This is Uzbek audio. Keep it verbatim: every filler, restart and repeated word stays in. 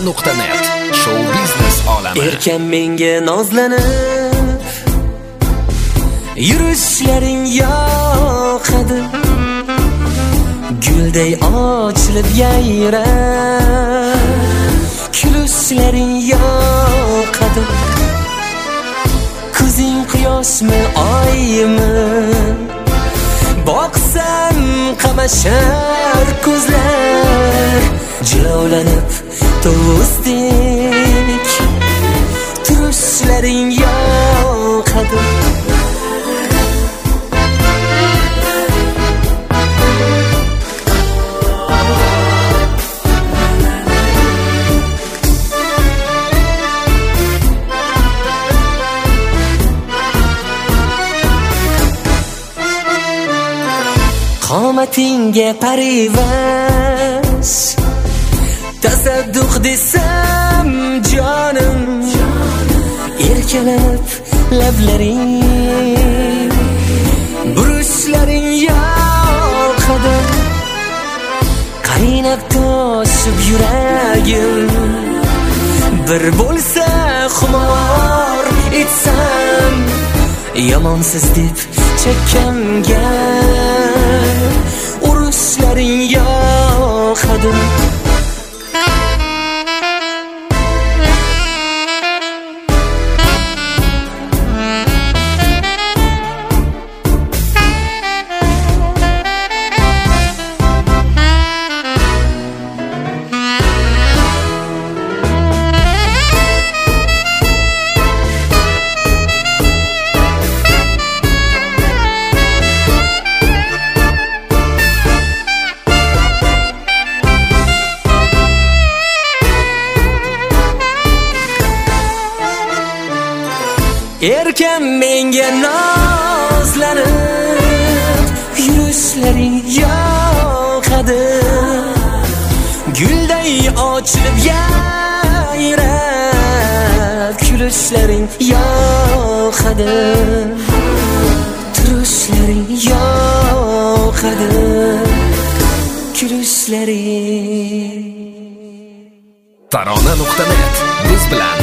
nuqta net show biznes olami. Erkan menga nozlanib yurishlaring yoqadi, gulday ochilib yayrab kulishlaring yoqadi. Ko'zing quyoshmi oymi, boqsam qamashar ko'zlar, jilovlanib to'zdek turishlaring yoqadi. Qomatingga parivash tasadduq desam jonim, erkalanib lablaring burishlaring yoqadi. Qaynab toshib yuragim bir bo'lsa xumor etsam, yomonsiz deb chakkamga urishlaring yoqadi. Erkan menga nozlanib yurishlaring yoqadi, gulday ochilib yayrab kulishlaring yoqadi. Turishlaring yoqadi, kulishlaring. tarona nuqta net biz bilan